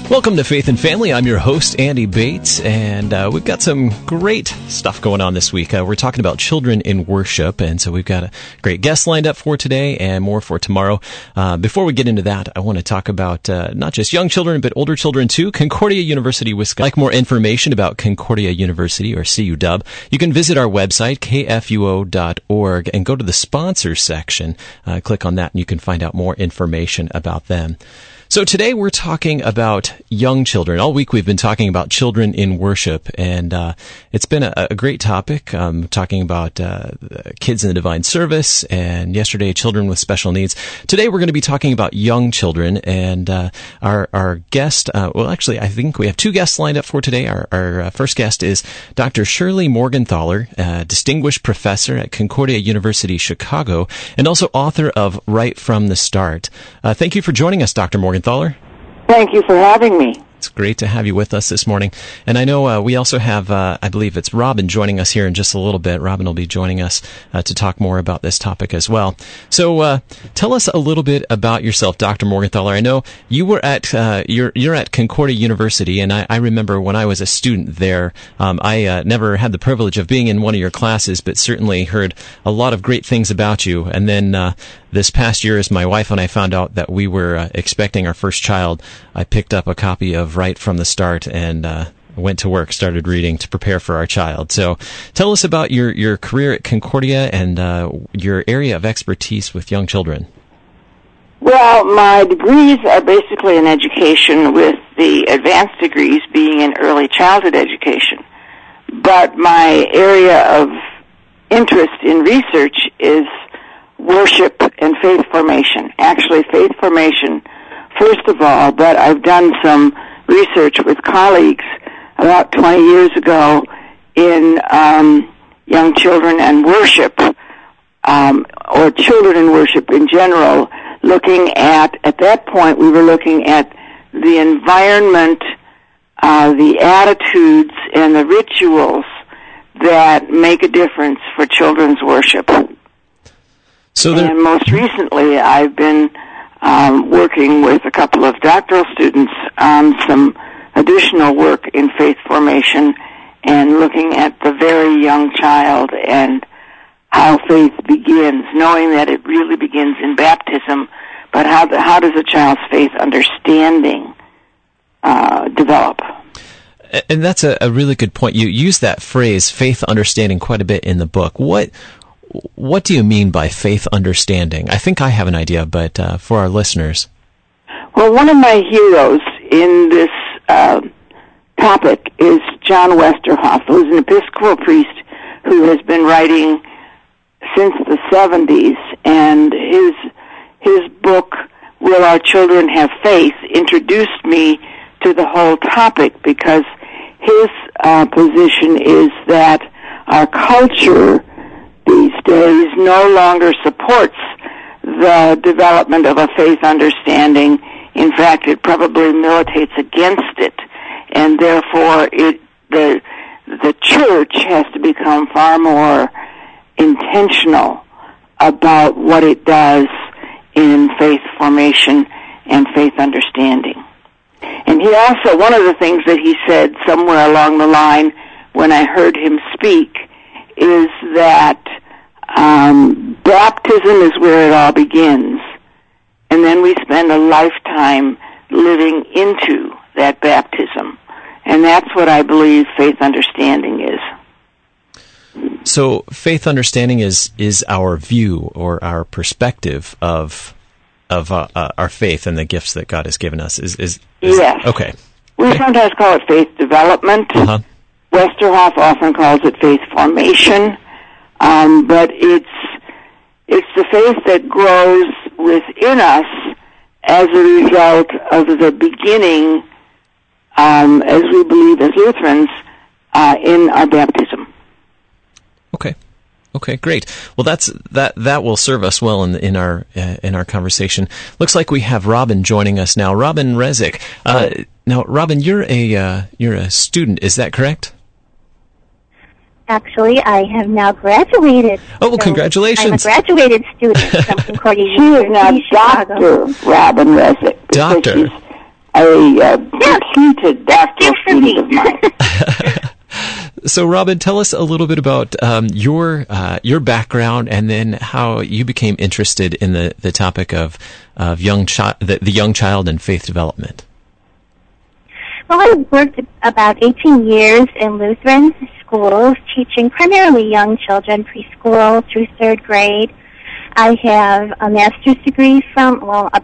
Welcome to Faith and Family. I'm your host, Andy Bates, and we've got some great stuff going on this week. We're talking about children in worship, and so we've got a great guest lined up for today and more for tomorrow. Before we get into that, I want to talk about not just young children, but older children too. Concordia University, Wisconsin. Like more information about Concordia University, or CUW, you can visit our website, kfuo.org, and go to the sponsors section. Click on that, and you can find out more information about them. So today we're talking about young children. All week we've been talking about children in worship, and it's been a great topic, talking about kids in the divine service, and yesterday children with special needs. Today we're going to be talking about young children, and our guest, I think we have two guests lined up for today. Our first guest is Dr. Shirley Morgenthaler, distinguished professor at Concordia University, Chicago, and also author of Right from the Start. Thank you for joining us, Dr. Morgenthaler. Thank you for having me. It's great to have you with us this morning. And I know we also have, I believe it's Robin joining us here in just a little bit. Robin will be joining us to talk more about this topic as well. So tell us a little bit about yourself, Dr. Morgenthaler. I know you were at, you're at Concordia University, and I remember when I was a student there, I never had the privilege of being in one of your classes, but certainly heard a lot of great things about you. And then this past year, as my wife and I found out that we were expecting our first child, I picked up a copy of Right from the Start and went to work, started reading to prepare for our child. So tell us about your career at Concordia and your area of expertise with young children. Well, my degrees are basically in education, with the advanced degrees being in early childhood education. But my area of interest in research is worship and faith formation. Actually, faith formation first of all, but I've done some research with colleagues about 20 years ago in young children and worship, or children in worship in general, looking at that point we were looking at the environment, the attitudes, and the rituals that make a difference for children's worship. And most recently I've been working with a couple of doctoral students on some additional work in faith formation and looking at the very young child and how faith begins, knowing that it really begins in baptism, but how does a child's faith understanding develop? And that's a really good point. You use that phrase, faith understanding, quite a bit in the book. What do you mean by faith understanding? I think I have an idea, but for our listeners. Well, one of my heroes in this topic is John Westerhoff, who's an Episcopal priest who has been writing since the 70s, and his book, Will Our Children Have Faith?, introduced me to the whole topic, because his position is that our culture these days no longer supports the development of a faith understanding. In fact, it probably militates against it, and therefore the church has to become far more intentional about what it does in faith formation and faith understanding. And he also, one of the things that he said somewhere along the line when I heard him speak, is that baptism is where it all begins, and then we spend a lifetime living into that baptism, and that's what I believe faith understanding is. So faith understanding is our view or our perspective of our faith and the gifts that God has given us. Is yes. Okay. We sometimes call it faith development. Uh-huh. Westerhoff often calls it faith formation, but it's the faith that grows within us as a result of the beginning, as we believe as Lutherans, in our baptism. Okay, great. Well, that will serve us well in our conversation. Looks like we have Robin joining us now. Robin Rezik. Now, Robin, you're a student. Is that correct? Actually, I have now graduated. Oh, well, congratulations. I'm a graduated student from Concordia She is University, now Chicago. Dr. Robin Rezik. Doctor. She's completed doctoral student of mine. So, Robin, tell us a little bit about your background, and then how you became interested in the topic of the young child and faith development. Well, I worked about 18 years in Lutheran schools, teaching primarily young children, preschool through third grade. I have a bachelor's degree from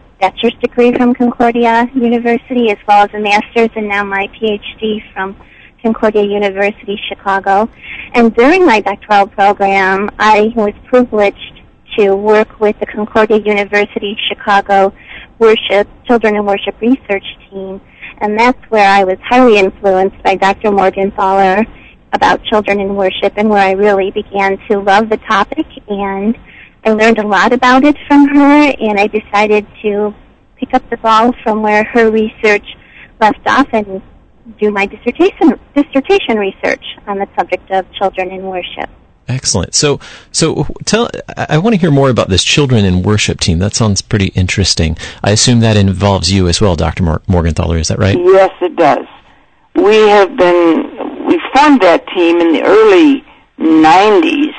Concordia University, as well as a master's, and now my PhD from Concordia University, Chicago. And during my doctoral program, I was privileged to work with the Concordia University Chicago Children in Worship Research Team. And that's where I was highly influenced by Dr. Morgenthaler about children in worship, and where I really began to love the topic. And I learned a lot about it from her, and I decided to pick up the ball from where her research left off and do my dissertation research on the subject of children in worship. Excellent. So I want to hear more about this Children in Worship team. That sounds pretty interesting. I assume that involves you as well, Dr. Morgenthaler. Is that right? Yes, it does. We formed that team in the early 90s,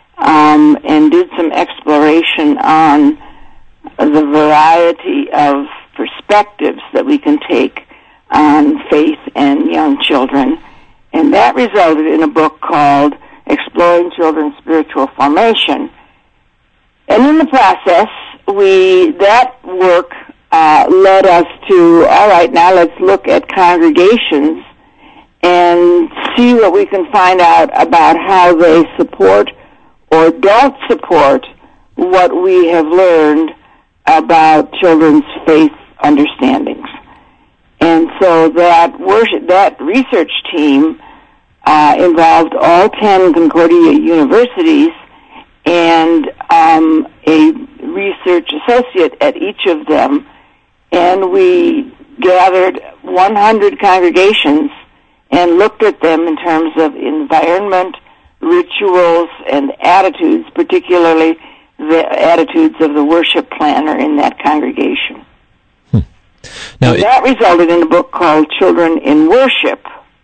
and did some exploration on the variety of perspectives that we can take on faith and young children. And that resulted in a book called Exploring Children's Spiritual Formation. And in the process, that work led us to, all right, now let's look at congregations and see what we can find out about how they support or don't support what we have learned about children's faith understandings. And so that research team involved all 10 Concordia universities and a research associate at each of them, and we gathered 100 congregations and looked at them in terms of environment, rituals, and attitudes, particularly the attitudes of the worship planner in that congregation. Now, that resulted in a book called Children in Worship,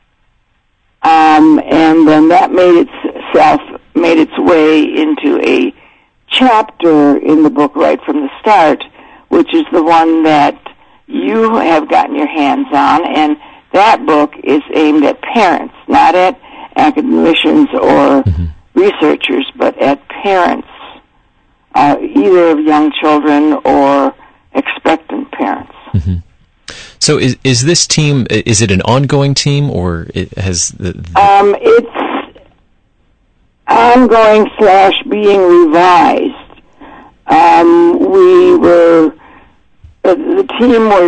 and then that made its way into a chapter in the book right from the start, which is the one that you have gotten your hands on, and that book is aimed at parents, not at academicians or researchers, but at parents, either of young children or expectant parents. Mm-hmm. So is this team, is it an ongoing team, or has it's ongoing / being revised. The team was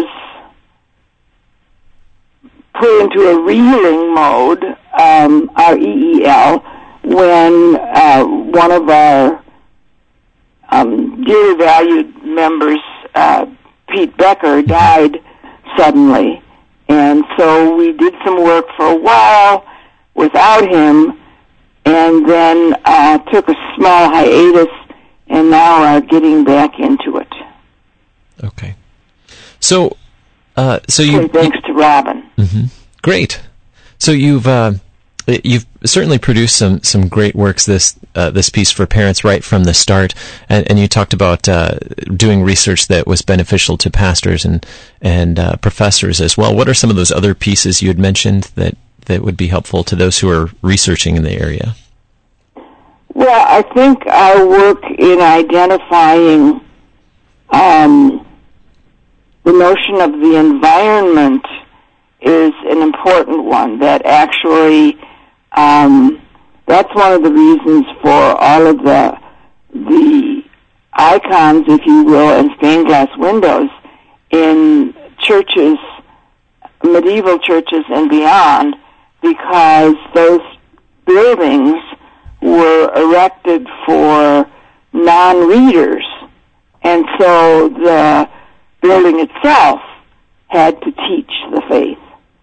put into a reeling mode, REEL, when one of our dearly valued members, Pete Becker, died suddenly. And so we did some work for a while without him, and then took a small hiatus, and now are getting back into it. Okay. So you... Thanks to Robin. Mm-hmm. Great. So you've certainly produced some great works this piece for parents right from the start, and you talked about doing research that was beneficial to pastors and professors as well. What are some of those other pieces you had mentioned that would be helpful to those who are researching in the area? Well, I think our work in identifying the notion of the environment is an important one. That actually, that's one of the reasons for all of the icons, if you will, and stained glass windows in churches, medieval churches and beyond, because those buildings were erected for non-readers, and so the building itself had to teach the faith.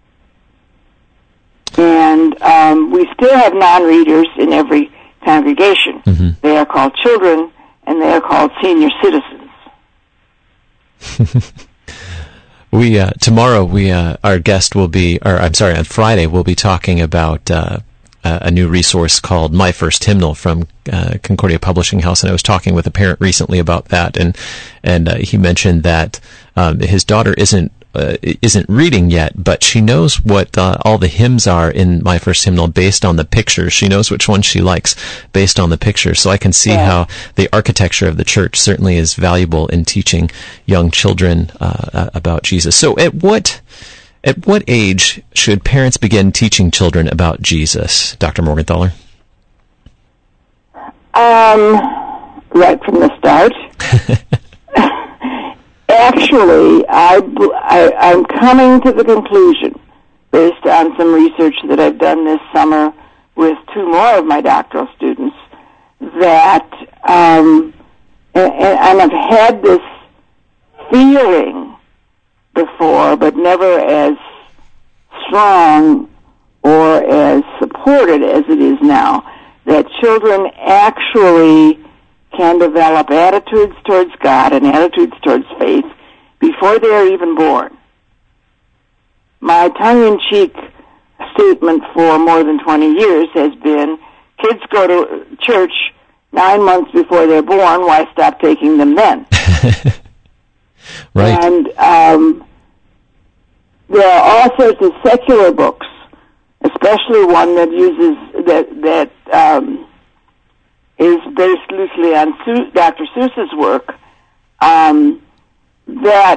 And we still have non-readers in every congregation. Mm-hmm. They are called children, and they are called senior citizens. our guest will be, on Friday we'll be talking about a new resource called My First Hymnal from Concordia Publishing House, and I was talking with a parent recently about that, and he mentioned that his daughter isn't reading yet, but she knows what all the hymns are in My First Hymnal based on the pictures. She knows which one she likes based on the pictures. So I can see how the architecture of the church certainly is valuable in teaching young children about Jesus. So at what age should parents begin teaching children about Jesus, Dr. Morgenthaler? Right from the start. Actually, I'm coming to the conclusion, based on some research that I've done this summer with 2 more of my doctoral students, that, and I've had this feeling before, but never as strong or as supported as it is now, that children actually can develop attitudes towards God and attitudes towards faith before they are even born. My tongue-in-cheek statement for more than 20 years has been, kids go to church 9 months before they're born, why stop taking them then? Right. And there are all sorts of secular books, especially one that uses, that is based loosely on Dr. Seuss's work, that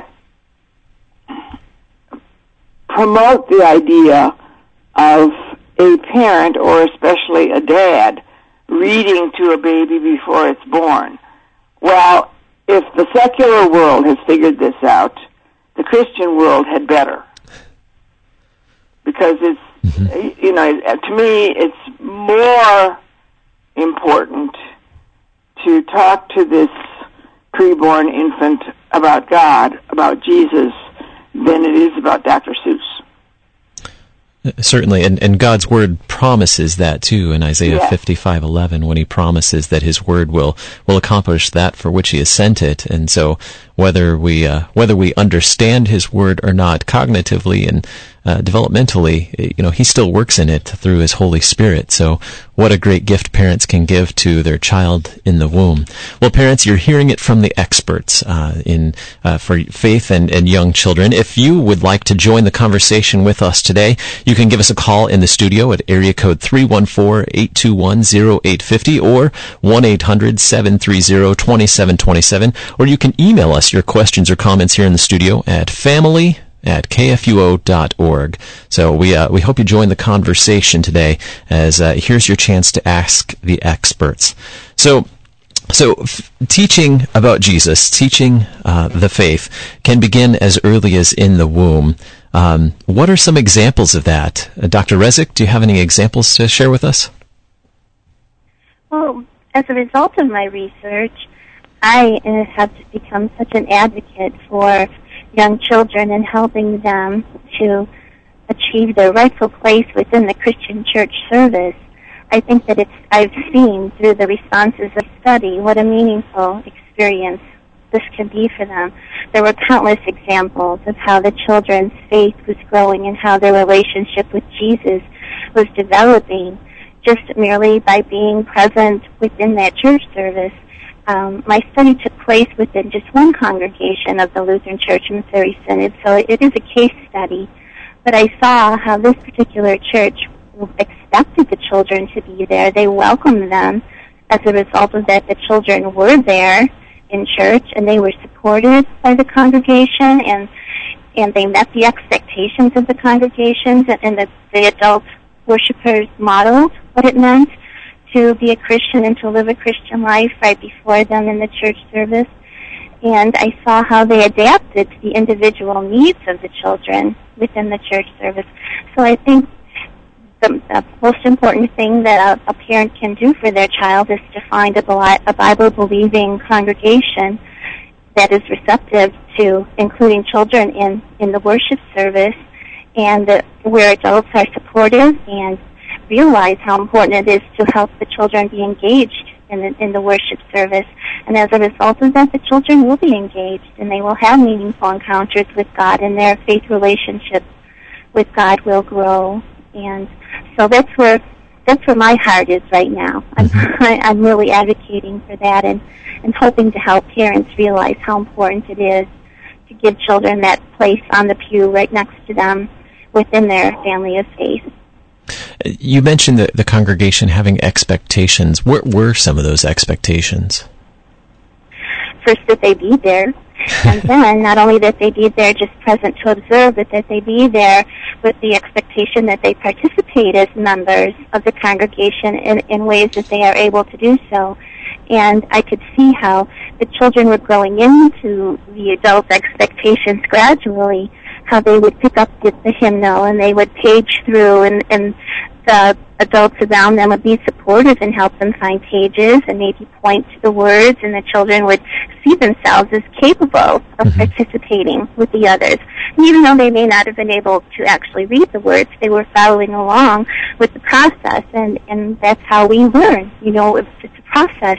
promote the idea of a parent, or especially a dad, reading to a baby before it's born. Well, if the secular world has figured this out, the Christian world had better. Because it's, to me, it's more important to talk to this preborn infant about God, about Jesus, than it is about Dr. Seuss. Certainly, and God's Word promises that too in Isaiah 55:11, when He promises that His Word will accomplish that for which He has sent it. And so, whether we understand His Word or not, cognitively and developmentally, He still works in it through His Holy Spirit. So, what a great gift parents can give to their child in the womb. Well, parents, you're hearing it from the experts for faith and young children. If you would like to join the conversation with us today, you can give us a call in the studio at area code 314-821-0850 or 1-800-730-2727, or you can email us your questions or comments here in the studio at family@kfuo.org. So we hope you join the conversation today, as here's your chance to ask the experts. So teaching about Jesus, teaching the faith, can begin as early as in the womb. What are some examples of that? Dr. Rezik, do you have any examples to share with us? Well, as a result of my research, I have become such an advocate for young children and helping them to achieve their rightful place within the Christian church service. I think that I've seen through the responses of study what a meaningful experience this can be for them. There were countless examples of how the children's faith was growing and how their relationship with Jesus was developing just merely by being present within that church service. My study took place within just one congregation of the Lutheran Church Missouri Synod, so it is a case study. But I saw how this particular church expected the children to be there. They welcomed them. As a result of that, the children were there in church, and they were supported by the congregation, and they met the expectations of the congregations, and the adult worshipers modeled what it meant to be a Christian and to live a Christian life right before them in the church service. And I saw how they adapted to the individual needs of the children within the church service. So I think the most important thing that a parent can do for their child is to find a Bible-believing congregation that is receptive to including children in the worship service, and where adults are supportive and realize how important it is to help the children be engaged in the worship service. And as a result of that, the children will be engaged, and they will have meaningful encounters with God, and their faith relationship with God will grow. And so that's where my heart is right now. I'm really advocating for that, and hoping to help parents realize how important it is to give children that place on the pew right next to them within their family of faith. You mentioned the congregation having expectations. What were some of those expectations? First, that they be there. And then, not only that they be there just present to observe, but that they be there with the expectation that they participate as members of the congregation in ways that they are able to do so. And I could see how the children were growing into the adult expectations gradually, how they would pick up the hymnal and they would page through, and the adults around them would be supportive and help them find pages and maybe point to the words, and the children would see themselves as capable of participating with the others. And even though they may not have been able to actually read the words, they were following along with the process, and that's how we learn. It's a process.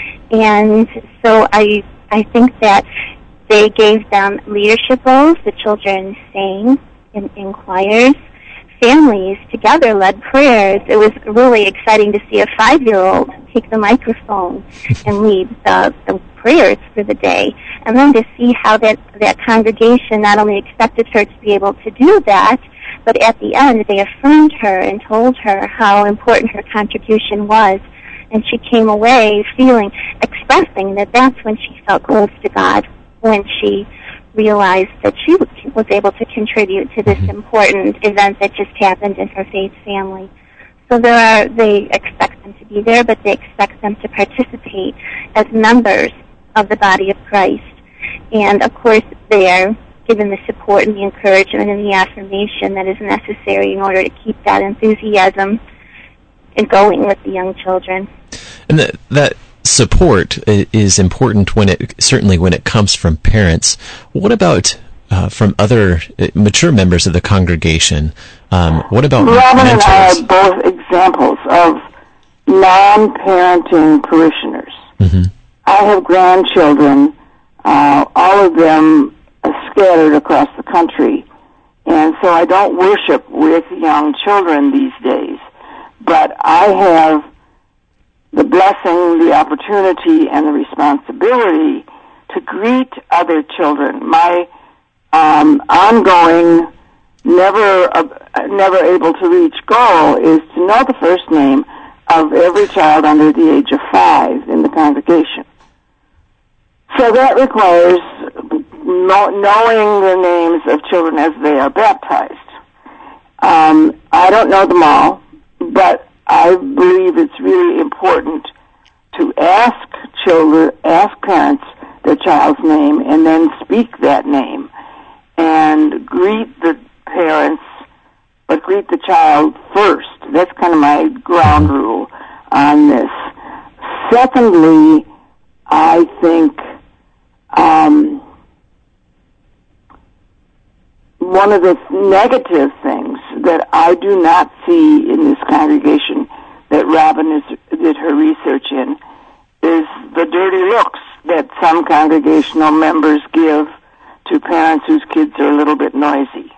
And so I think that they gave them leadership roles. The children sang in choirs. Families together led prayers. It was really exciting to see a 5-year-old take the microphone and lead the prayers for the day. And then to see how that congregation not only expected her to be able to do that, but at the end they affirmed her and told her how important her contribution was. And she came away expressing that that's when she felt close to God, when she realized that she was able to contribute to this important event that just happened in her faith family. So they expect them to be there, but they expect them to participate as members of the body of Christ. And of course, they are given the support and the encouragement and the affirmation that is necessary in order to keep that enthusiasm and going with the young children. And that support is important certainly when it comes from parents. What about from other mature members of the congregation? What about Robin mentors? and I are both examples of non-parenting parishioners. I have grandchildren, all of them scattered across the country, and so I don't worship with young children these days, but I have the blessing, the opportunity, and the responsibility to greet other children. My ongoing, never able to reach goal is to know the first name of every child under the age of 5 in the congregation. So that requires knowing the names of children as they are baptized. I don't know them all, but I believe it's really important to ask parents their child's name, and then speak that name, and greet the parents, but greet the child first. That's kind of my ground rule on this. Secondly, I think one of the negative things that I do not see in this congregation that Robin did her research in is the dirty looks that some congregational members give to parents whose kids are a little bit noisy.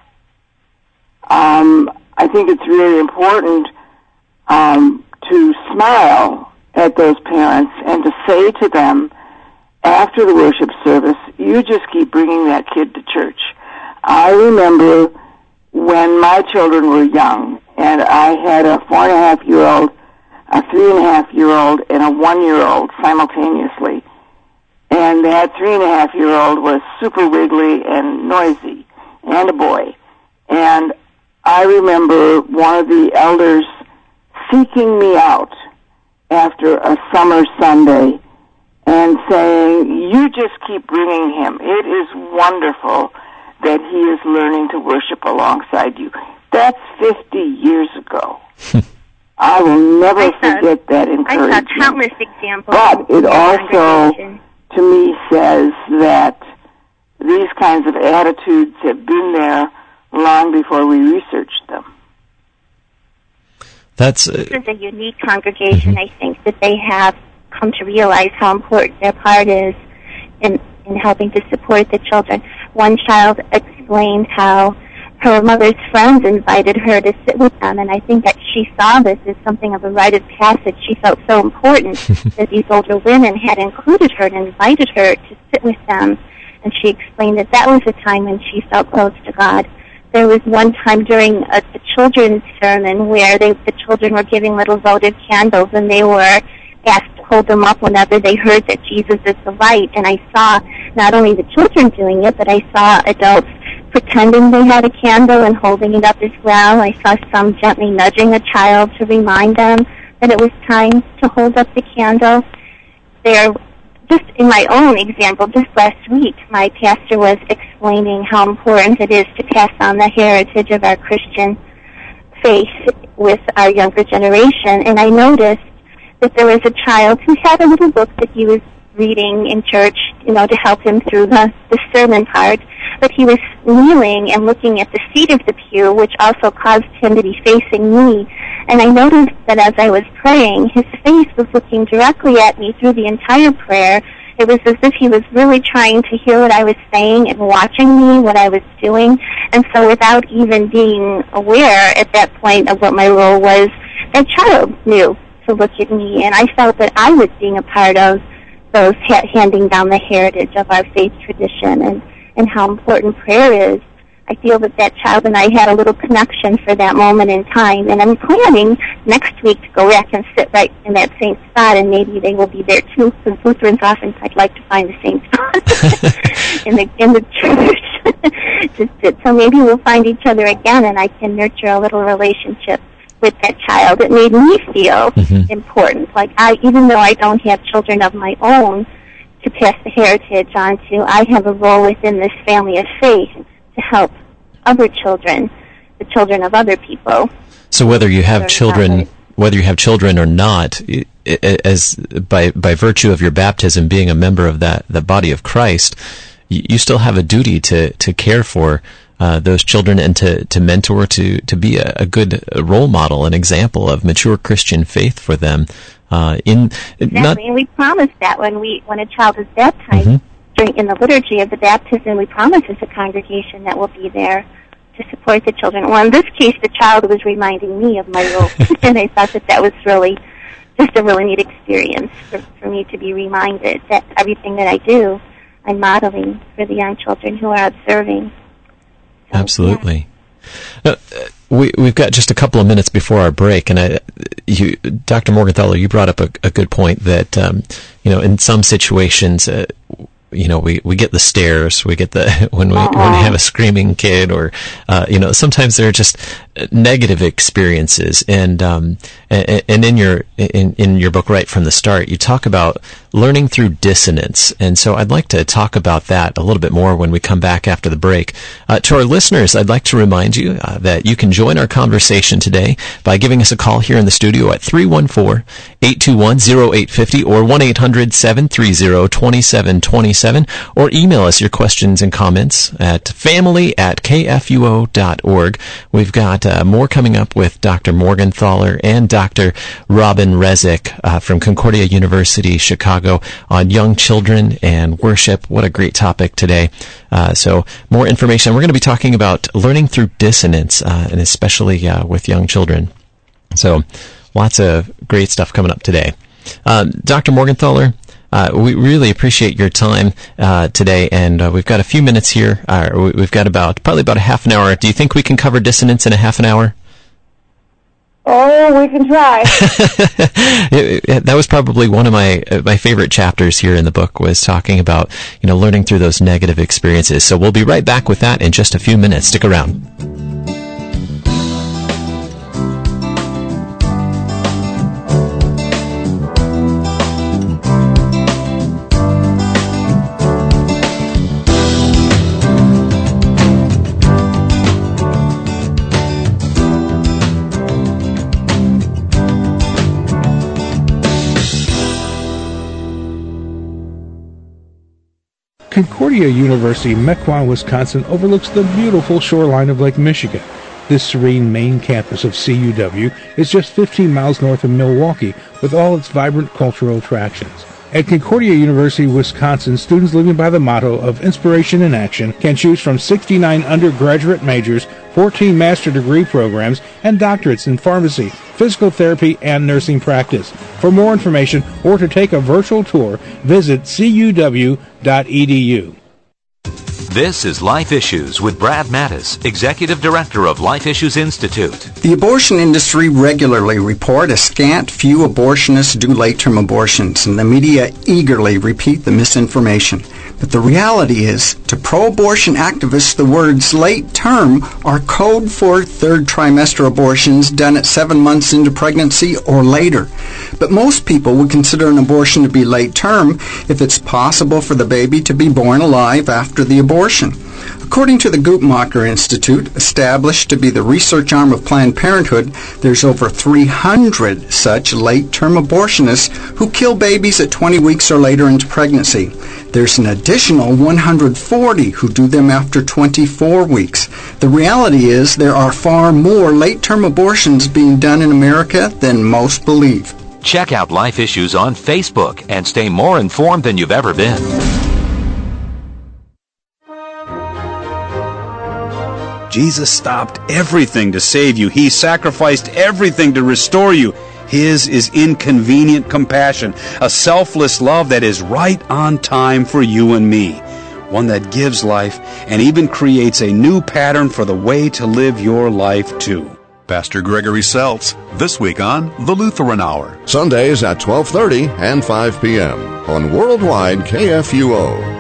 I think it's really important to smile at those parents and to say to them after the worship service, you just keep bringing that kid to church. I remember when my children were young, and I had a 4.5-year-old, a 3.5-year-old, and a 1-year-old simultaneously. And that 3.5-year-old was super wiggly and noisy, and a boy. And I remember one of the elders seeking me out after a summer Sunday and saying, you just keep bringing him. It is wonderful that he is learning to worship alongside you. That's 50 years ago. I will never forget that encouragement. I saw countless examples. But it also, to me, says that these kinds of attitudes have been there long before we researched them. This is a unique congregation, I think, that they have come to realize how important their part is in helping to support the children. One child explained how her mother's friends invited her to sit with them, and I think that she saw this as something of a rite of passage. She felt so important that these older women had included her and invited her to sit with them, and she explained that that was a time when she felt close to God. There was one time during a children's sermon where the children were giving little votive candles, and they were asked to hold them up whenever they heard that Jesus is the light. And I saw not only the children doing it, but I saw adults pretending they had a candle and holding it up as well. I saw some gently nudging a child to remind them that it was time to hold up the candle. Just in my own example, just last week, my pastor was explaining how important it is to pass on the heritage of our Christian faith with our younger generation. And I noticed that there was a child who had a little book that he was reading in church, to help him through the sermon part. But he was kneeling and looking at the seat of the pew, which also caused him to be facing me. And I noticed that as I was praying, his face was looking directly at me through the entire prayer. It was as if he was really trying to hear what I was saying and watching me, what I was doing. And so without even being aware at that point of what my role was, that child knew to look at me. And I felt that I was being a part of those handing down the heritage of our faith tradition and how important prayer is. I feel that child and I had a little connection for that moment in time, and I'm planning next week to go back and sit right in that same spot, and maybe they will be there too, because Lutherans often like to find the same spot in the church. So maybe we'll find each other again, and I can nurture a little relationship with that child. It made me feel important. Even though I don't have children of my own to pass the heritage on to, I have a role within this family of faith to help other children, the children of other people. So whether you have children or not, as by virtue of your baptism, being a member of the body of Christ, you still have a duty to care for those children and to mentor, to be a good role model, an example of mature Christian faith for them. Exactly, and we promise that when a child is baptized, in the liturgy of the baptism, we promise as a congregation that we'll be there to support the children. Well, in this case, the child was reminding me of my role, and I thought that was really just a really neat experience for me to be reminded that everything that I do, I'm modeling for the young children who are observing. So, absolutely. Yeah. We've got just a couple of minutes before our break, and Dr. Morgenthaler, you brought up a good point that in some situations, we get the stares, we get when we have a screaming kid, or sometimes there are just negative experiences, and in your book right from the start, you talk about learning through dissonance, and so I'd like to talk about that a little bit more when we come back after the break. To our listeners, I'd like to remind you that you can join our conversation today by giving us a call here in the studio at 314-821-0850 or 1-800-730-2727, or email us your questions and comments at family@kfuo.org. We've got more coming up with Dr. Morgenthaler and Dr. Robin Resig from Concordia University, Chicago, on young children and worship. What a great topic today. So more information. We're going to be talking about learning through dissonance, and especially with young children. So lots of great stuff coming up today. Dr. Morgenthaler, we really appreciate your time today, and we've got a few minutes here. We've got probably about a half an hour. Do you think we can cover dissonance in a half an hour? Oh, we can try. That was probably one of my favorite chapters here in the book, was talking about learning through those negative experiences. So we'll be right back with that in just a few minutes. Stick around. Concordia University, Mequon, Wisconsin overlooks the beautiful shoreline of Lake Michigan. This serene main campus of CUW is just 15 miles north of Milwaukee, with all its vibrant cultural attractions. At Concordia University, Wisconsin, students living by the motto of inspiration in action can choose from 69 undergraduate majors, 14 master degree programs, and doctorates in pharmacy, physical therapy, and nursing practice. For more information or to take a virtual tour, visit cuw.edu. This is Life Issues with Brad Mattis, Executive Director of Life Issues Institute. The abortion industry regularly report a scant few abortionists do late-term abortions, and the media eagerly repeat the misinformation. But the reality is, to pro-abortion activists, the words late-term are code for third trimester abortions done at 7 months into pregnancy or later. But most people would consider an abortion to be late-term if it's possible for the baby to be born alive after the abortion. According to the Guttmacher Institute, established to be the research arm of Planned Parenthood, there's over 300 such late-term abortionists who kill babies at 20 weeks or later into pregnancy. There's an additional 140 who do them after 24 weeks. The reality is there are far more late-term abortions being done in America than most believe. Check out Life Issues on Facebook and stay more informed than you've ever been. Jesus stopped everything to save you. He sacrificed everything to restore you. His is inconvenient compassion, a selfless love that is right on time for you and me, one that gives life and even creates a new pattern for the way to live your life too. Pastor Gregory Seltz, this week on The Lutheran Hour. Sundays at 12:30 and 5 p.m. on Worldwide KFUO.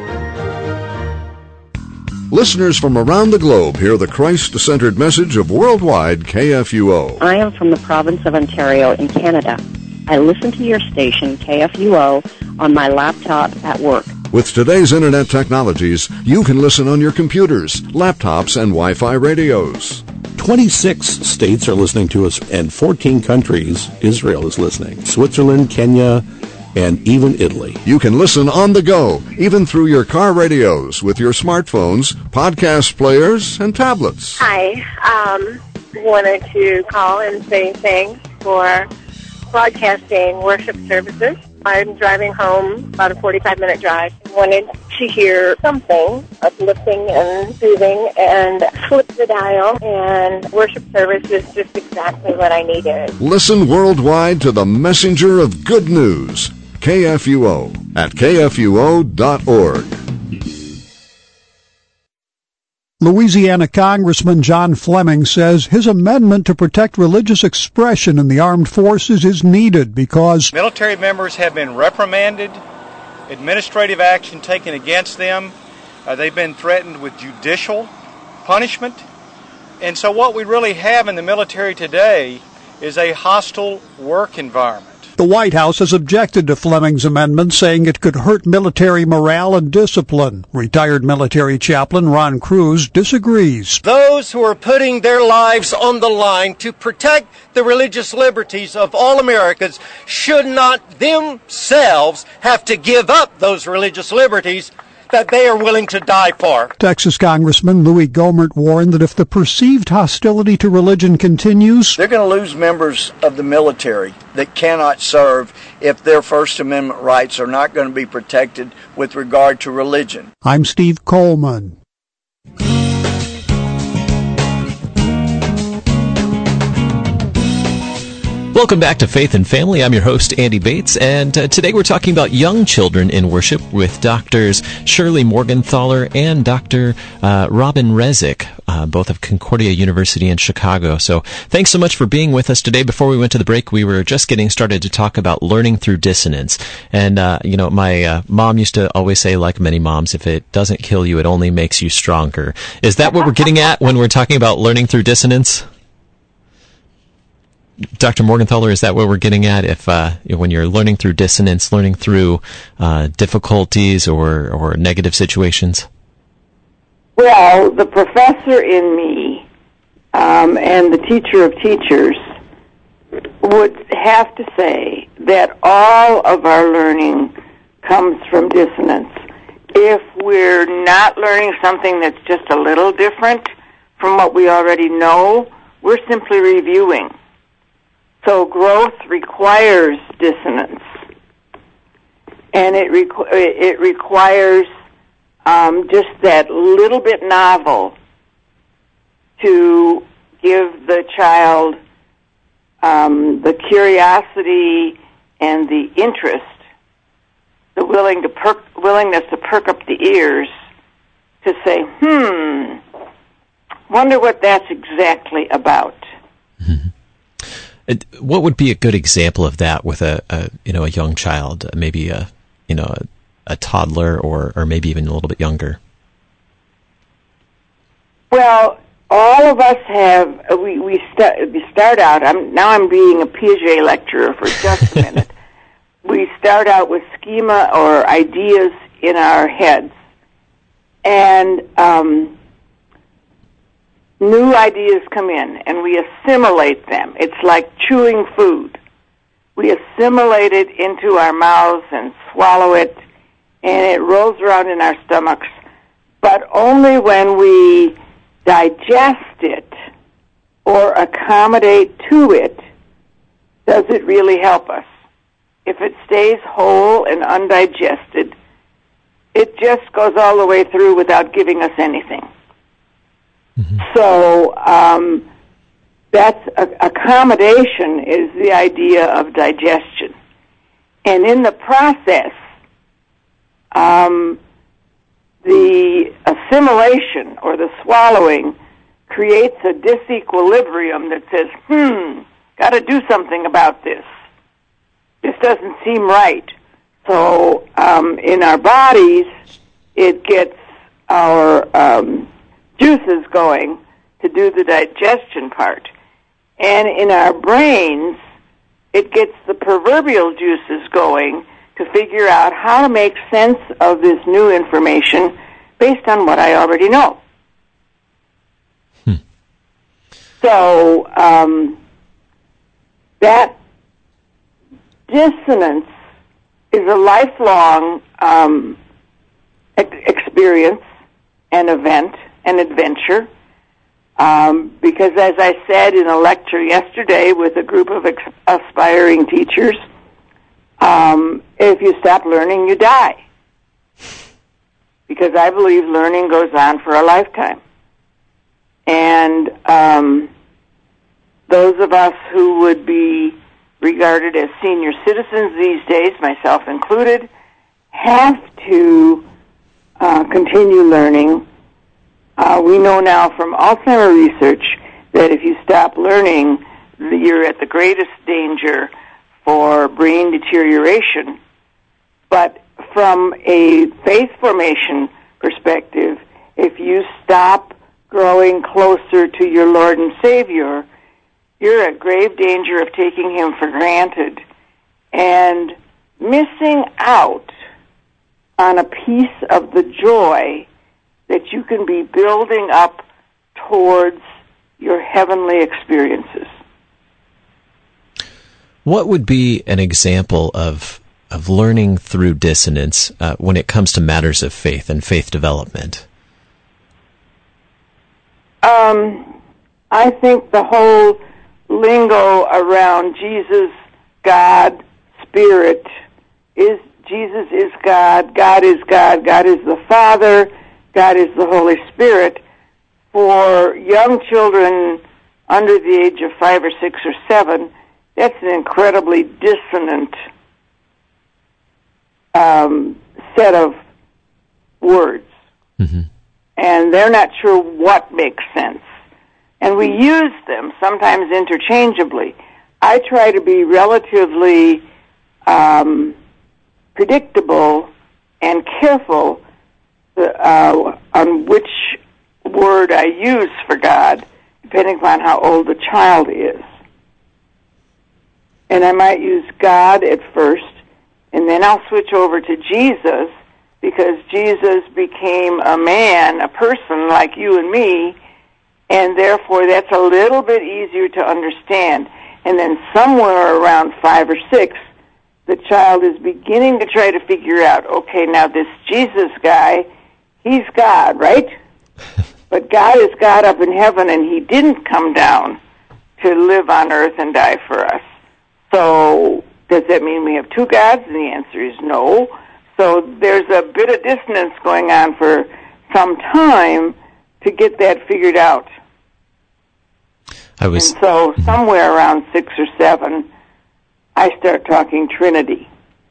Listeners from around the globe hear the Christ-centered message of Worldwide KFUO. I am from the province of Ontario in Canada. I listen to your station, KFUO, on my laptop at work. With today's internet technologies, you can listen on your computers, laptops, and Wi-Fi radios. 26 states are listening to us, and 14 countries, Israel is listening. Switzerland, Kenya, and even Italy. You can listen on the go, even through your car radios, with your smartphones, podcast players, and tablets. Hi, wanted to call and say thanks for broadcasting worship services. I'm driving home, about a 45-minute drive. Wanted to hear something uplifting and soothing, and flip the dial, and worship service is just exactly what I needed. Listen worldwide to the messenger of good news. KFUO at kfuo.org. Louisiana Congressman John Fleming says his amendment to protect religious expression in the armed forces is needed because military members have been reprimanded, administrative action taken against them, they've been threatened with judicial punishment, and so what we really have in the military today is a hostile work environment. The White House has objected to Fleming's amendment, saying it could hurt military morale and discipline. Retired military chaplain Ron Cruz disagrees. Those who are putting their lives on the line to protect the religious liberties of all Americans should not themselves have to give up those religious liberties that they are willing to die for. Texas Congressman Louis Gohmert warned that if the perceived hostility to religion continues, they're going to lose members of the military that cannot serve if their First Amendment rights are not going to be protected with regard to religion. I'm Steve Coleman. Welcome back to Faith and Family. I'm your host, Andy Bates, and today we're talking about young children in worship with Doctors Shirley Morgenthaler and Dr. Robin Rezick, both of Concordia University in Chicago. So thanks so much for being with us today. Before we went to the break, we were just getting started to talk about learning through dissonance. And, my mom used to always say, like many moms, if it doesn't kill you, it only makes you stronger. Is that what we're getting at when we're talking about learning through dissonance? Dr. Morgenthaler, is that what we're getting at? If when you're learning through dissonance, learning through difficulties or negative situations? Well, the professor in me and the teacher of teachers would have to say that all of our learning comes from dissonance. If we're not learning something that's just a little different from what we already know, we're simply reviewing. So growth requires dissonance, and it requires just that little bit novel to give the child the curiosity and the interest, the willingness to perk up the ears, to say, wonder what that's exactly about. What would be a good example of that with a young child, maybe a toddler or maybe even a little bit younger? Well, all of us have, we start out, I'm being a Piaget lecturer for just a minute. We start out with schema or ideas in our heads, and new ideas come in, and we assimilate them. It's like chewing food. We assimilate it into our mouths and swallow it, and it rolls around in our stomachs. But only when we digest it or accommodate to it does it really help us. If it stays whole and undigested, it just goes all the way through without giving us anything. So that's accommodation is the idea of digestion. And in the process, the assimilation or the swallowing creates a disequilibrium that says, got to do something about this. This doesn't seem right. So in our bodies, it gets our juices going to do the digestion part. And in our brains, it gets the proverbial juices going to figure out how to make sense of this new information based on what I already know. So that dissonance is a lifelong experience and event and adventure, because as I said in a lecture yesterday with a group of aspiring teachers, if you stop learning, you die. Because I believe learning goes on for a lifetime. And those of us who would be regarded as senior citizens these days, myself included, have to continue learning. We know now from Alzheimer's research that if you stop learning, you're at the greatest danger for brain deterioration. But from a faith formation perspective, if you stop growing closer to your Lord and Savior, you're at grave danger of taking Him for granted and missing out on a piece of the joy that you can be building up towards your heavenly experiences. What would be an example of learning through dissonance when it comes to matters of faith and faith development? I think the whole lingo around Jesus, God, Spirit, Jesus is God, God is God, God is the Father, God is the Holy Spirit. For young children under the age of 5 or 6 or 7, that's an incredibly dissonant set of words. And they're not sure what makes sense. And we use them sometimes interchangeably. I try to be relatively predictable and careful on which word I use for God, depending upon how old the child is. And I might use God at first, and then I'll switch over to Jesus, because Jesus became a man, a person like you and me, and therefore that's a little bit easier to understand. And then somewhere around 5 or 6, the child is beginning to try to figure out, okay, now this Jesus guy, he's God, right? But God is God up in heaven, and He didn't come down to live on earth and die for us. So does that mean we have two gods? And the answer is no. So there's a bit of dissonance going on for some time to get that figured out. And so somewhere around 6 or 7, I start talking Trinity.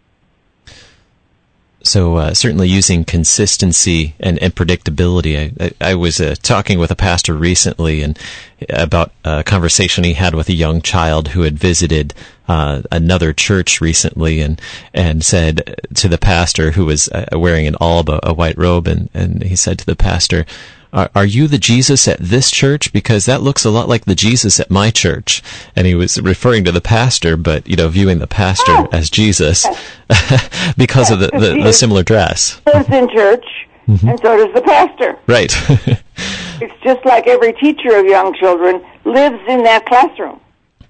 So certainly using consistency and predictability. I was talking with a pastor recently and about a conversation he had with a young child who had visited another church recently and said to the pastor, who was wearing an alb, a white robe, and he said to the pastor, Are you the Jesus at this church? Because that looks a lot like the Jesus at my church. And he was referring to the pastor, but, viewing the pastor as Jesus because of the similar dress. He lives in church, and so does the pastor. Right. It's just like every teacher of young children lives in that classroom,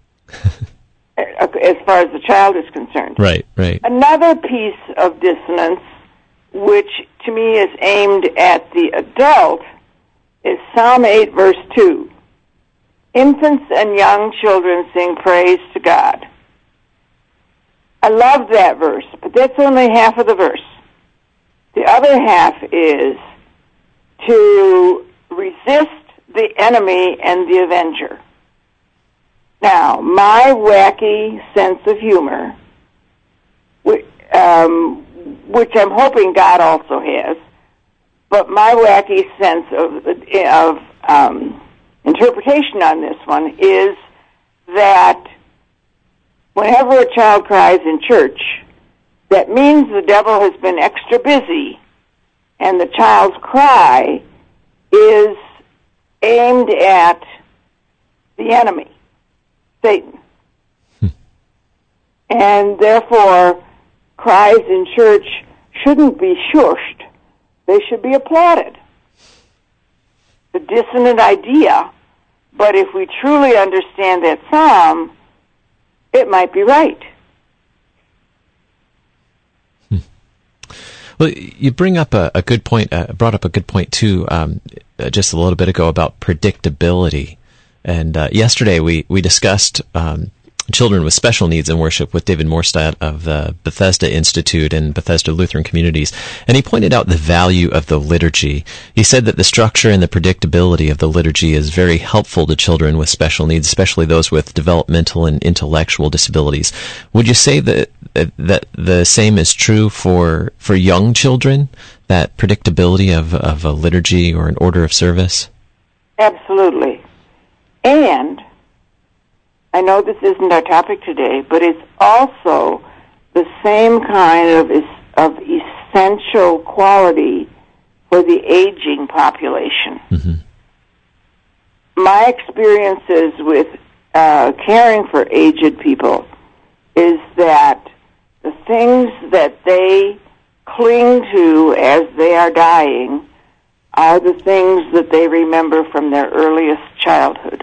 as far as the child is concerned. Right, right. Another piece of dissonance, which to me is aimed at the adult, is Psalm 8, verse 2. Infants and young children sing praise to God. I love that verse, but that's only half of the verse. The other half is to resist the enemy and the avenger. Now, my wacky sense of humor, which I'm hoping God also has, but my wacky sense of interpretation on this one is that whenever a child cries in church, that means the devil has been extra busy, and the child's cry is aimed at the enemy, Satan. And therefore, cries in church shouldn't be shushed. They should be applauded. The dissonant idea, but if we truly understand that psalm, it might be right. Well, you bring up a good point. Brought up a good point too, just a little bit ago about predictability. And yesterday we discussed children with special needs in worship with David Morstadt of the Bethesda Institute and Bethesda Lutheran Communities, and he pointed out the value of the liturgy. He said that the structure and the predictability of the liturgy is very helpful to children with special needs, especially those with developmental and intellectual disabilities. Would you say that the same is true for young children, that predictability of a liturgy or an order of service? Absolutely. And I know this isn't our topic today, but it's also the same kind of essential quality for the aging population. Mm-hmm. My experiences with caring for aged people is that the things that they cling to as they are dying are the things that they remember from their earliest childhood.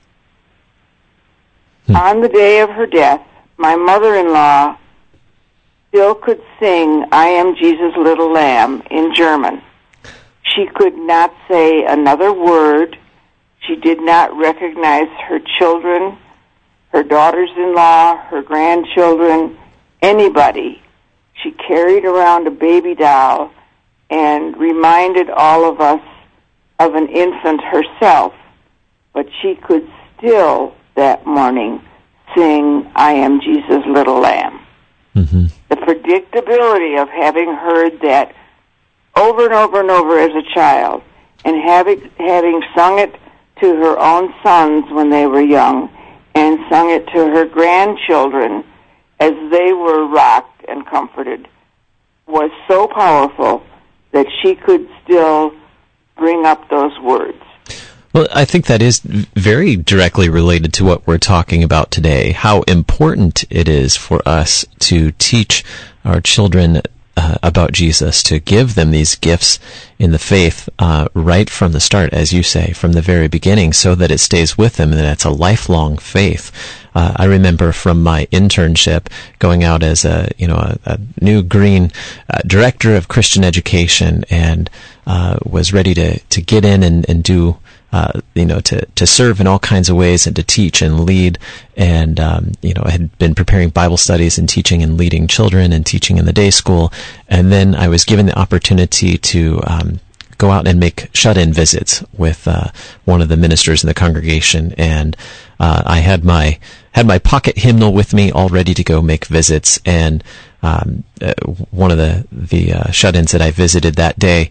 On the day of her death, my mother-in-law still could sing I Am Jesus' Little Lamb in German. She could not say another word. She did not recognize her children, her daughters-in-law, her grandchildren, anybody. She carried around a baby doll and reminded all of us of an infant herself, but she could still that morning sing I Am Jesus' Little Lamb. Mm-hmm. The predictability of having heard that over and over and over as a child, and having sung it to her own sons when they were young, and sung it to her grandchildren as they were rocked and comforted, was so powerful that she could still bring up those words. Well, I think that is very directly related to what we're talking about today, how important it is for us to teach our children about Jesus, to give them these gifts in the faith right from the start, as you say, from the very beginning, so that it stays with them and that it's a lifelong faith. I remember from my internship going out as a new green director of Christian education, and was ready to get in and do to serve in all kinds of ways and to teach and lead. And, I had been preparing Bible studies and teaching and leading children and teaching in the day school. And then I was given the opportunity to, go out and make shut-in visits with, one of the ministers in the congregation. And, I had my pocket hymnal with me all ready to go make visits. And, one of the shut-ins that I visited that day,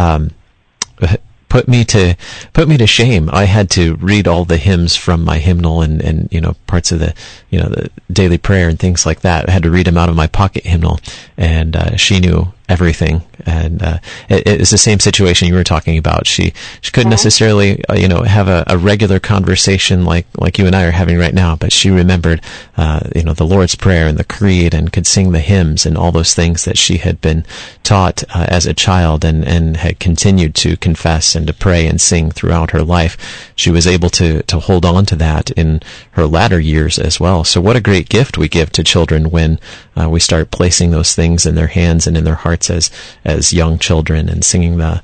put me to shame. I had to read all the hymns from my hymnal and parts of the daily prayer and things like that. I had to read them out of my pocket hymnal, and she knew everything. And it was the same situation you were talking about. She couldn't necessarily have a regular conversation like you and I are having right now, but she remembered the Lord's Prayer and the Creed, and could sing the hymns and all those things that she had been taught as a child and had continued to confess and to pray and sing throughout her life. She was able to hold on to that in her latter years as well. So what a great gift we give to children when we start placing those things in their hands and in their hearts as young children, and singing the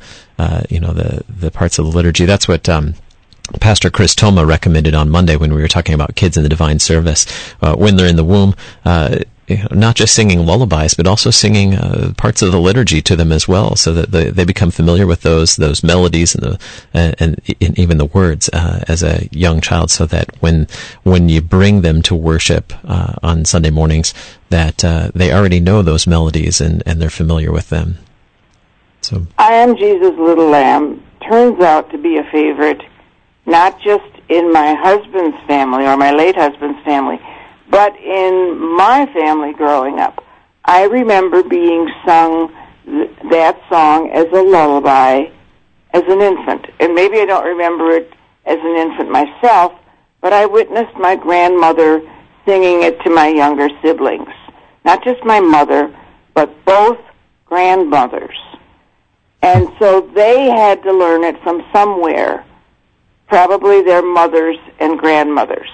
parts of the liturgy. That's what Pastor Chris Toma recommended on Monday when we were talking about kids in the divine service. When they're in the womb, not just singing lullabies, but also singing parts of the liturgy to them as well, so that they become familiar with those melodies and even the words as a young child, so that when you bring them to worship on Sunday mornings, that they already know those melodies and they're familiar with them. So, I Am Jesus' Little Lamb turns out to be a favorite, not just in my husband's family or my late husband's family, but in my family growing up. I remember being sung that song as a lullaby as an infant. And maybe I don't remember it as an infant myself, but I witnessed my grandmother singing it to my younger siblings. Not just my mother, but both grandmothers. And so they had to learn it from somewhere, probably their mothers and grandmothers.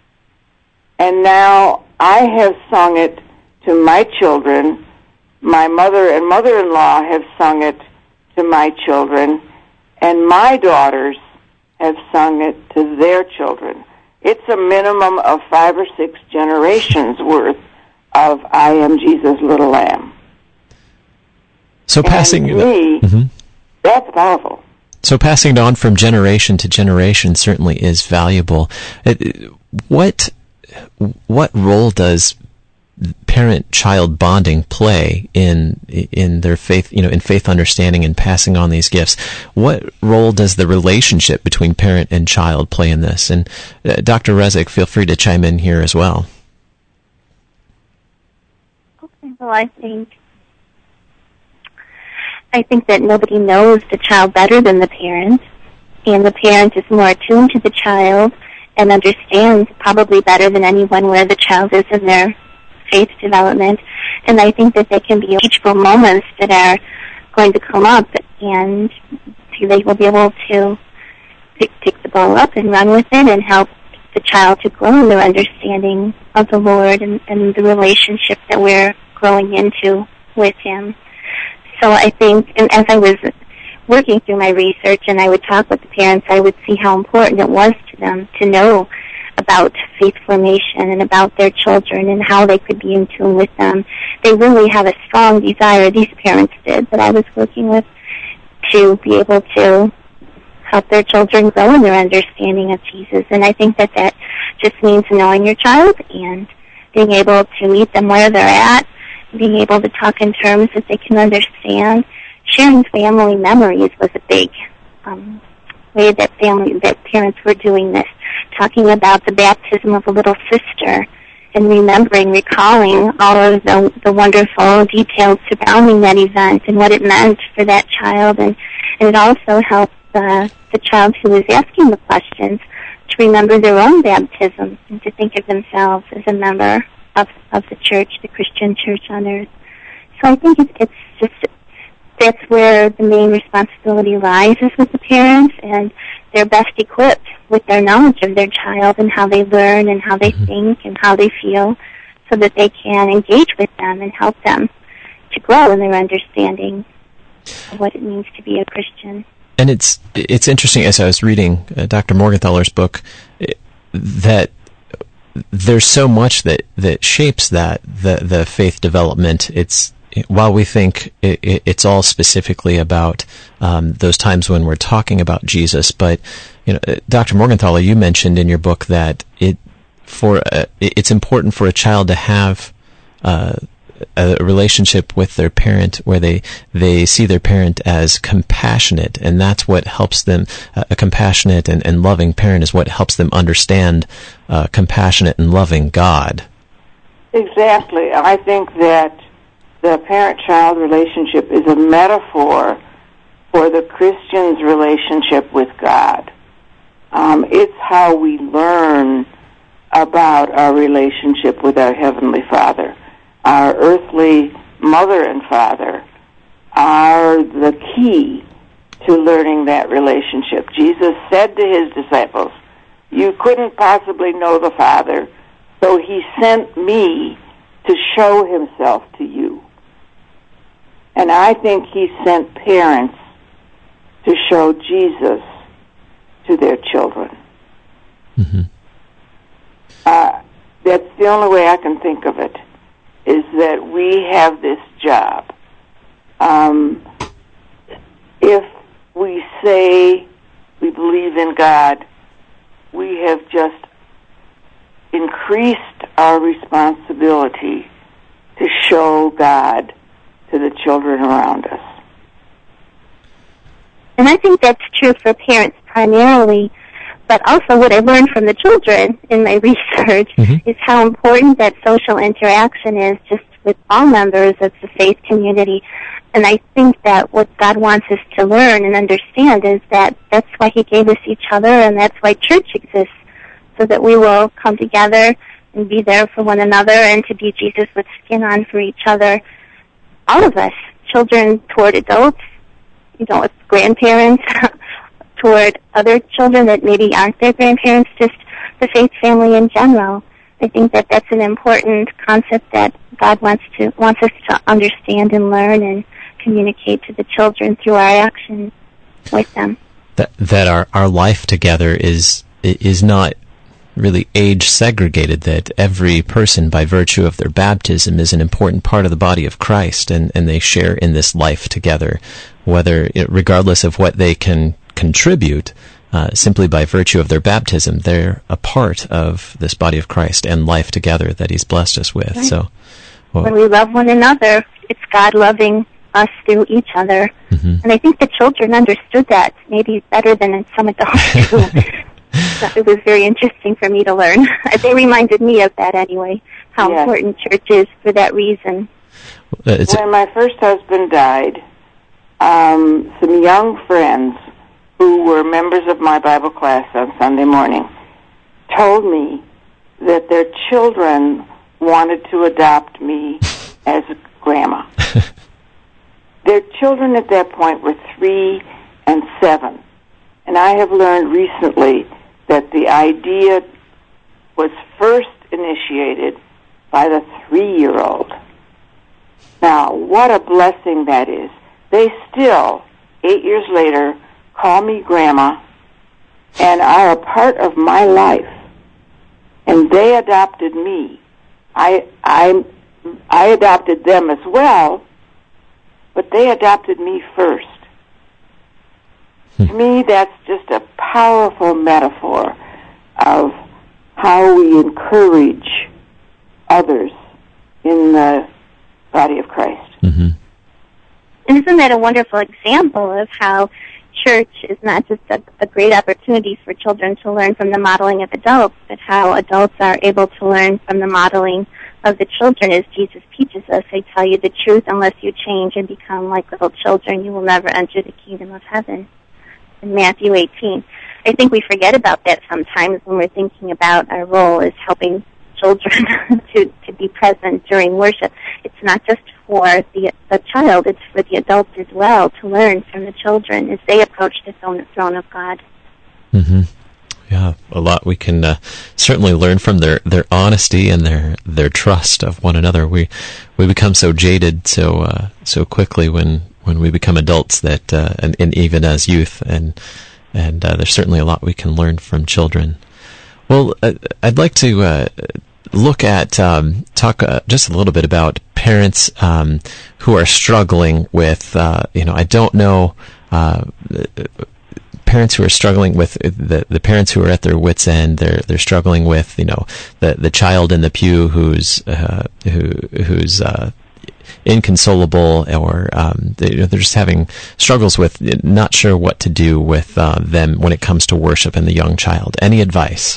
And now I have sung it to my children. My mother and mother-in-law have sung it to my children, and my daughters have sung it to their children. It's a minimum of 5 or 6 generations worth of I Am Jesus' Little Lamb. So passing to me, that's powerful. So passing it on from generation to generation certainly is valuable. What role does parent-child bonding play in their faith, in faith understanding and passing on these gifts? What role does the relationship between parent and child play in this? And Dr. Rezick, feel free to chime in here as well. Okay, well, I think that nobody knows the child better than the parent, and the parent is more attuned to the child and understands probably better than anyone where the child is in their faith development. And I think that there can be teachable moments that are going to come up, and they will be able to pick the ball up and run with it and help the child to grow in their understanding of the Lord and the relationship that we're growing into with Him. So I think, and as I was working through my research and I would talk with the parents, I would see how important it was to them to know about faith formation and about their children and how they could be in tune with them. They really have a strong desire, these parents did, that I was working with, to be able to help their children grow in their understanding of Jesus. And I think that just means knowing your child and being able to meet them where they're at, being able to talk in terms that they can understand. Sharing family memories was a big way that parents were doing this, talking about the baptism of a little sister and recalling all of the wonderful details surrounding that event and what it meant for that child. And it also helped the child who was asking the questions to remember their own baptism and to think of themselves as a member of the church, the Christian church on earth. So I think it's just, that's where the main responsibility lies, is with the parents, and they're best equipped with their knowledge of their child and how they learn and how they think and how they feel, so that they can engage with them and help them to grow in their understanding of what it means to be a Christian. And it's interesting, as I was reading Dr. Morgenthaler's book, that there's so much that shapes the faith development. While we think it's all specifically about those times when we're talking about Jesus, but Dr. Morgenthaler, you mentioned in your book that it's important for a child to have a relationship with their parent where they see their parent as compassionate, and that's what helps them. A compassionate and loving parent is what helps them understand compassionate and loving God. Exactly. I think that the parent-child relationship is a metaphor for the Christian's relationship with God. It's how we learn about our relationship with our Heavenly Father. Our earthly mother and father are the key to learning that relationship. Jesus said to his disciples, "You couldn't possibly know the Father, so he sent me to show himself to you." And I think he sent parents to show Jesus to their children. Mm-hmm. That's the only way I can think of it, is that we have this job. If we say we believe in God, we have just increased our responsibility to show God to the children around us. And I think that's true for parents primarily, but also what I learned from the children in my research is how important that social interaction is just with all members of the faith community. And I think that what God wants us to learn and understand is that that's why he gave us each other, and that's why church exists, so that we will come together and be there for one another and to be Jesus with skin on for each other. All of us, children toward adults, with grandparents, toward other children that maybe aren't their grandparents, just the faith family in general. I think that that's an important concept that God wants us to understand and learn and communicate to the children through our actions with them. That our life together is not really age segregated, that every person by virtue of their baptism is an important part of the body of Christ, and they share in this life together, regardless of what they can contribute, simply by virtue of their baptism, they're a part of this body of Christ and life together that he's blessed us with. Right. So, when we love one another, it's God loving us through each other. Mm-hmm. And I think the children understood that maybe better than some adults do. So it was very interesting for me to learn. They reminded me of that anyway, how important church is for that reason. When my first husband died, some young friends who were members of my Bible class on Sunday morning told me that their children wanted to adopt me as a grandma. Their children at that point were 3 and 7. And I have learned recently that the idea was first initiated by the 3-year-old. Now, what a blessing that is. They still, 8 years later, call me grandma and are a part of my life. And they adopted me. I adopted them as well, but they adopted me first. To me, that's just a powerful metaphor of how we encourage others in the body of Christ. Mm-hmm. And isn't that a wonderful example of how church is not just a great opportunity for children to learn from the modeling of adults, but how adults are able to learn from the modeling of the children, as Jesus teaches us. I tell you the truth, unless you change and become like little children, you will never enter the kingdom of heaven. In Matthew 18. I think we forget about that sometimes when we're thinking about our role as helping children to be present during worship. It's not just for the child, it's for the adults as well, to learn from the children as they approach the throne of God. Mm-hmm. Yeah, a lot we can certainly learn from their honesty and their trust of one another. We become so jaded so quickly when when we become adults, that and even as youth, and there's certainly a lot we can learn from children. Well, I'd like to look at talk just a little bit about parents who are struggling with I don't know. Parents who are struggling with the parents who are at their wits' end. They're struggling with the child in the pew who's inconsolable, or they're just having struggles with not sure what to do with them when it comes to worship and the young child. Any advice?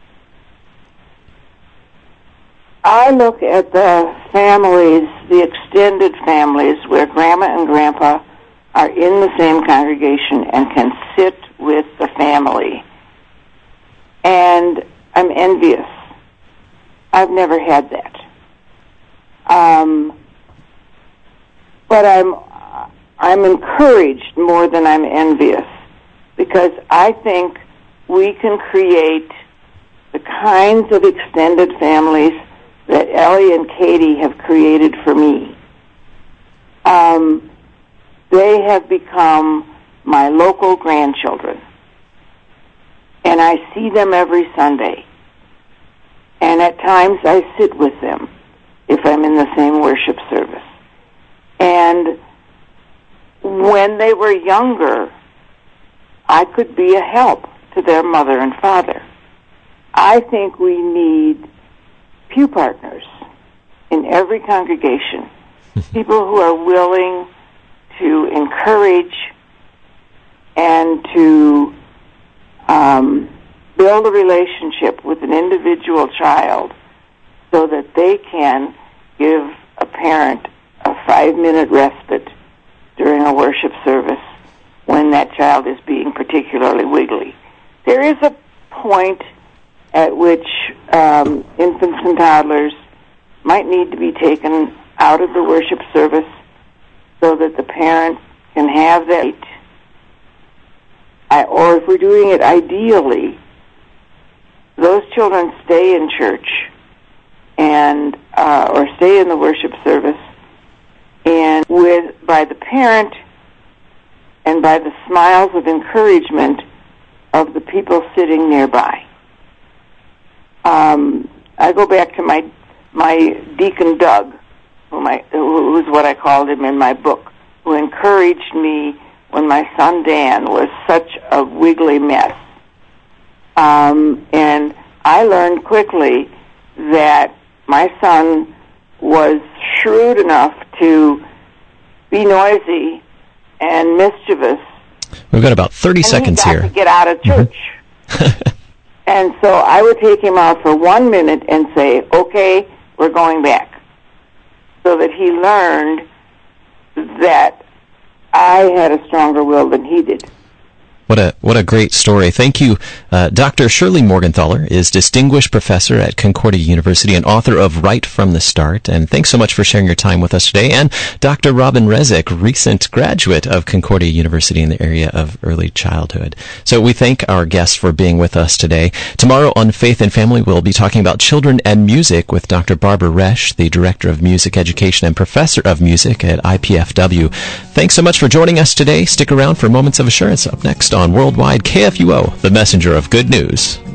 I look at the families, the extended families, where grandma and grandpa are in the same congregation and can sit with the family. And I'm envious. I've never had that. But I'm encouraged more than I'm envious, because I think we can create the kinds of extended families that Ellie and Katie have created for me. They have become my local grandchildren, and I see them every Sunday. And at times I sit with them if I'm in the same worship service. And when they were younger, I could be a help to their mother and father. I think we need pew partners in every congregation, people who are willing to encourage and to build a relationship with an individual child so that they can give a parent a 5-minute respite during a worship service when that child is being particularly wiggly. There is a point at which infants and toddlers might need to be taken out of the worship service so that the parent can have that. Or if we're doing it ideally, those children stay in church and or stay in the worship service, and by the parent and by the smiles of encouragement of the people sitting nearby. I go back to my Deacon Doug, who's what I called him in my book, who encouraged me when my son Dan was such a wiggly mess. And I learned quickly that my son was shrewd enough to be noisy and mischievous. We've got about 30 seconds here. To get out of church. Mm-hmm. And so I would take him out for 1 minute and say, okay, we're going back. So that he learned that I had a stronger will than he did. What a great story. Thank you. Dr. Shirley Morgenthaler is Distinguished Professor at Concordia University and author of Right from the Start. And thanks so much for sharing your time with us today. And Dr. Robin Rezick, recent graduate of Concordia University in the area of early childhood. So we thank our guests for being with us today. Tomorrow on Faith and Family, we'll be talking about children and music with Dr. Barbara Resch, the Director of Music Education and Professor of Music at IPFW. Thanks so much for joining us today. Stick around for Moments of Assurance up next on Worldwide KFUO, the messenger of good news.